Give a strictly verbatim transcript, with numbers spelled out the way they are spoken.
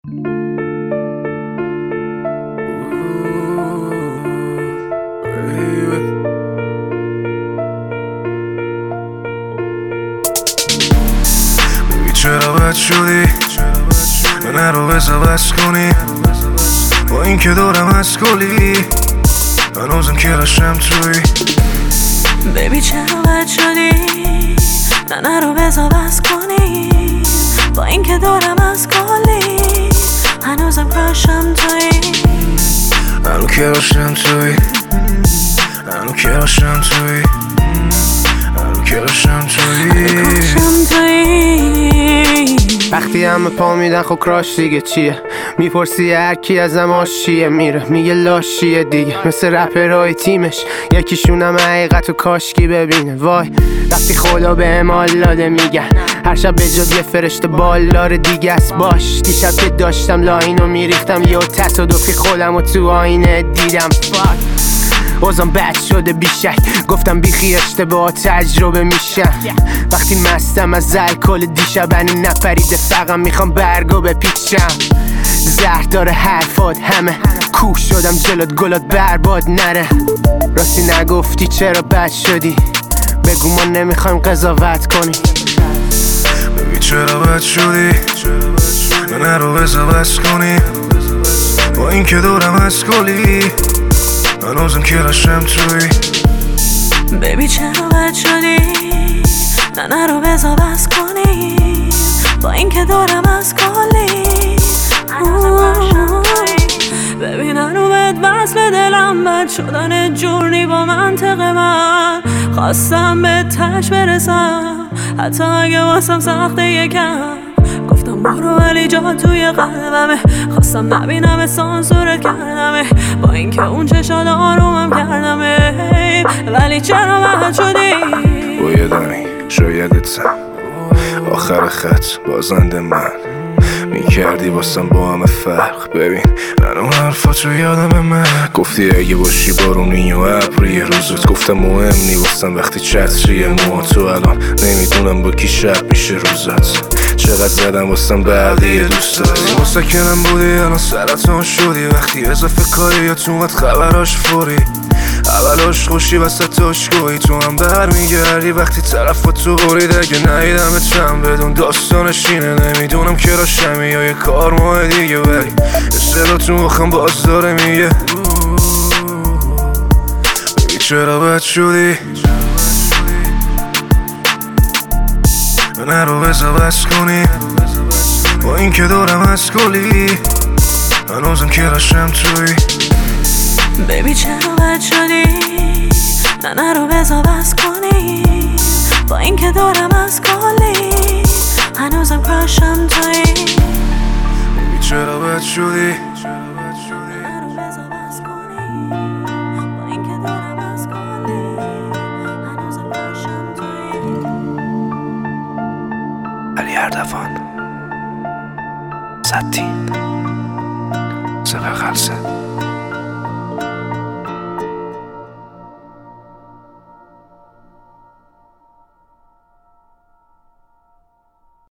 چرا بد شدی من رو بزا بس کنی با این که دارم از کلی هنوزم که رشم توی بیبی چرا بد شدی نه رو بزا بس کنی با این که دارم از کلی هنوزم رشم توی هنو که رشم توی هنو که رشم توی هنو که رشم توی وقتی همه پا میدن خب کراش دیگه چیه؟ میپرسی هر کی ازم آشیه میره میگه لاشیه دیگه مثل رپرهای تیمش یکیشونم حقیقتو کاشکی ببینه. وای وقتی خدا به امال داده میگن هر شب به جاد یه فرشته بالدار دیگه است. باش دیشب که داشتم لاینو میریختم یه تصادفی خودم و تو آینه دیدم. فاک اوزم بد شده بیشک گفتم بیخی اشتباه تجربه میشم. وقتی مستم از الکل دیشب هنو نپریده فقط میخوام برگو بپیچم. زهر داره حرفات همه کوه شدم جلوت گلات برباد نره. راستی نگفتی چرا بد شدی بگو ما نمیخوایم قضاوت کنی. ببین چرا بد شدی من رو بزا بس کنی با این که دارم از کلی هنوزم که رشم توی بیبی چرا بد شدی نه رو بزا بس کنی با این که دارم از کلی ببین هنو بهت وصل دلم بد شدن جورنی با منطق من خواستم به تش برسم حتی اگه واسم سخته یکم گفتم برو ولی جا توی قلبمه خواستم نبینم سانسورت کردمه با اینکه اون چشاد آرومم کردمه ولی چرا بد شدی بایدنی شایدتم آخر خط بازنده من میکردی واسم با همه فرق. ببین منو حرفاتو یادم من گفتی اگه باشی بارونی و ابری روزت گفتم مهم نی واسم وقتی چتریه مو تو الان نمیدونم با کی شب میشه روزت چقدر زدم واسم بعدی دوست داری واسه کنم بودی الان سرطان شدی وقتی اضافه کاری یا تو مد خبراش فوری اولاش خوشی وسط تاشگوی تو هم برمیگردی وقتی طرف تو برید اگه نهیدم چند بدون داستانش اینه نمیدونم که راشمی یا یه کار ماه دیگه ولی اصلا تو مخم باز داره میگه بگی چرا بد شدی من رو بزا بس کنی با این که دارم از کلی هنوزم که رشم توی بیبی چرا بد شدی نه رو بزا بس کنی با این که دارم از کلی هنوزم کراشم توی بیبی چرا بد شدی علی اردوان ستین سپر خلصه